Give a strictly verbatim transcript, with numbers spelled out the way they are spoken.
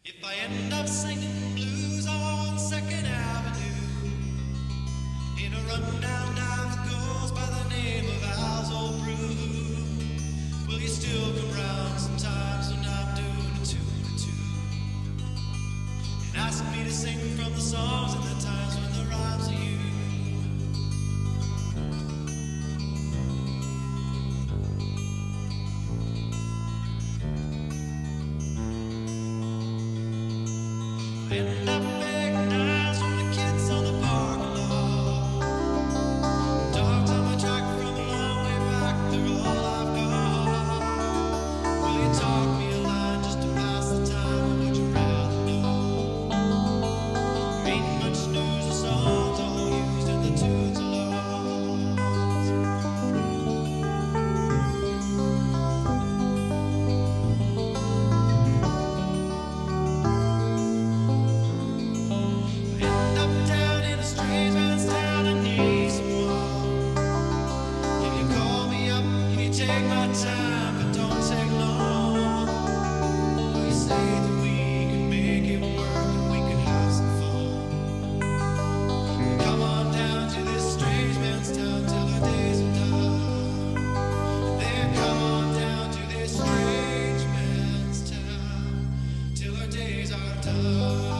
If I end up singing blues on Second Avenue in a rundown dive that goes by the name of Al's Old Brew, will you still come round sometimes when I'm doing a tune or two and ask me to sing from the songs and the times when the rhymes are you? End up recognized from the kids on the parking lot. Dogs on my track from a long way back, they're all I've got. Will you talk me a line just to pass the time, or would you rather know? Ain't much news or songs all used in the tunes of lost. End up down in a strange man's town and need someone. Can you call me up? Can you take my time, but don't take long? Will you say that we can make it work and we can have some fun? Come on down to this strange man's town till our days are done. Then come on down to this strange man's town till our days are done.